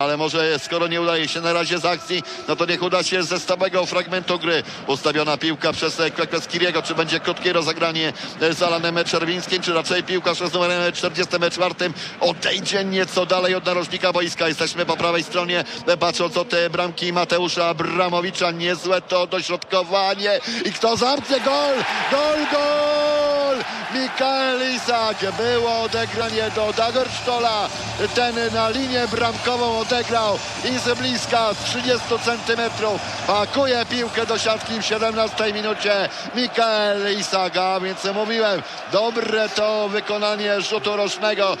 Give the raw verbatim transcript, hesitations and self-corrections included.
Ale może skoro nie udaje się na razie z akcji, no to niech uda się ze stałego fragmentu gry. Ustawiona piłka przez Kwekłeskiriego. Czy będzie krótkie rozegranie z Alanem Czerwińskim, czy raczej piłka z numerem czterdziestym czwartym odejdzie nieco dalej od narożnika boiska. Jesteśmy po prawej stronie, patrząc od bramki Mateusza Abramowicza. Niezłe to dośrodkowanie. I kto zamknie? Gol! Gol! Gol! Mikael Isak. Było odegranie do Dagersztola. Ten na linię bramkową odegrał i z bliska trzydziestu centymetrów pakuje piłkę do siatki w siedemnastej minucie Mikael Isak. A więc mówiłem, dobre to wykonanie rzutu rocznego.